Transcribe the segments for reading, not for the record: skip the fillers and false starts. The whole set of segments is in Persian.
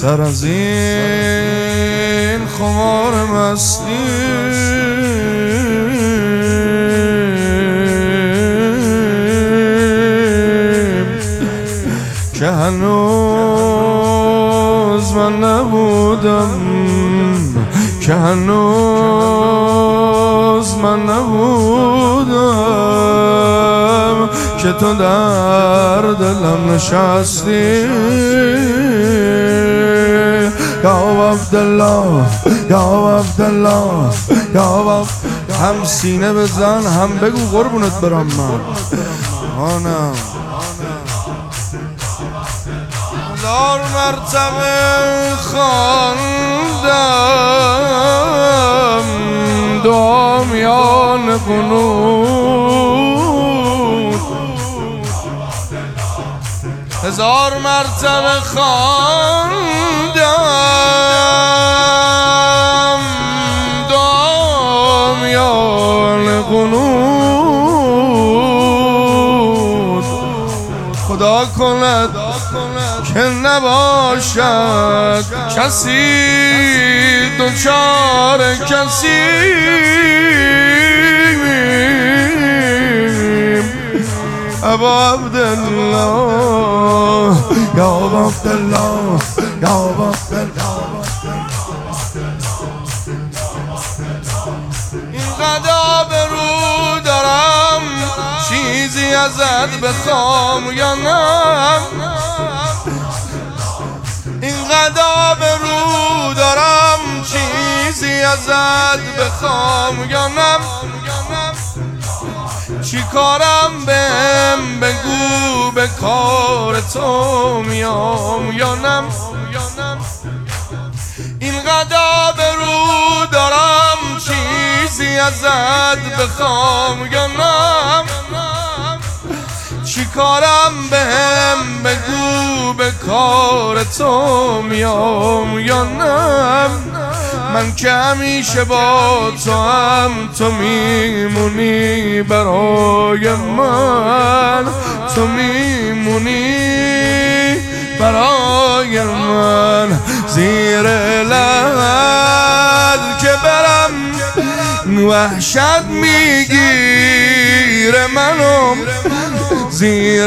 سر از این خمار مستی که هنوز من نبودم، که هنوز من نبودم که تو در دلم نشستی. یا عبدالله یا عبدالله یا هم سینه بزن هم بگو قربونت برم من آنم. هزار مرتبه خواندم دعا میان قنوت، هزار مرتبه خواندم دعا میان قنوت. خدا کند که نباشد کسی دوچار کسی. ابا عبدالله یا عبدالله یا عبدالله اینقدر به رو دارم چیزی ازت بخوام یا نه، اینقدر به رو دارم چیزی ازت بخوام یا نه. چی کارم بهم بگو به کار تو میام یا نه. اینقدر به رو دارم چیزی ازت بخوام یا نه. چی کارم بهم بگو به کار تو میام یا نه. من که همیشه با تو هم تو میمونی برای من، تو میمونی برای من. زیر لحد که برم وحشت میگیره منو، زیر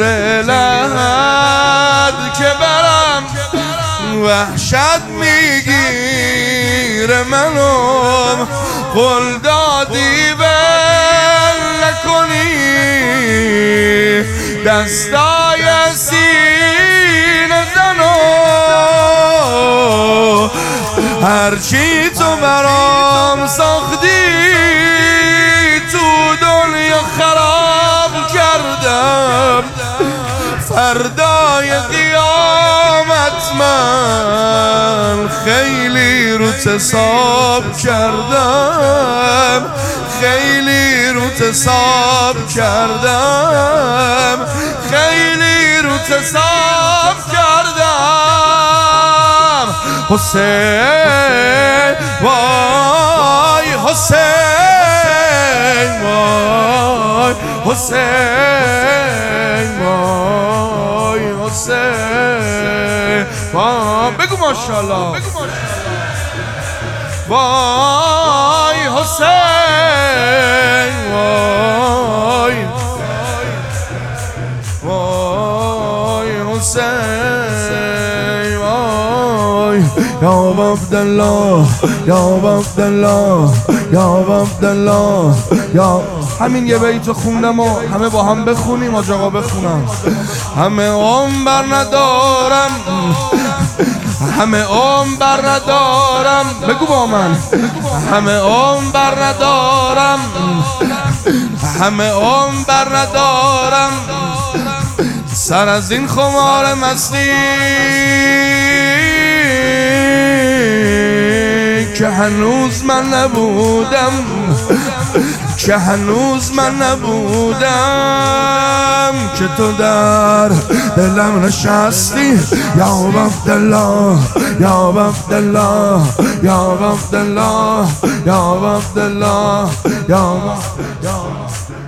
لحد که برم وحشت میگیره منو. قول دادی ول نکنی دستای سینه زنو، هرچی تو برام ساختی تو دنیا خراب کردم. فردای قیامت من خیلی روت حساب کردم، خیلی روت حساب کردم، خیلی روت حساب کردم. حسین وای حسین وای حسین وای حسین وای بگو ماشاءالله وای حسین وای وای حسین وای یا عبدالله یا عبدالله یا عبدالله یا. همین یه بیت خوندم و همه با هم بخونیم. آج آقا بخونم. همه عمر ندارم، همه عمر ندارم، بگو با من. همه عمر ندارم، همه عمر ندارم سر از این خمار مستی که هنوز من نبودم، که هنوز من نبودم که تو در دلم نشستی. یا عبدالله یا عبدالله یا عبدالله یا عبدالله یا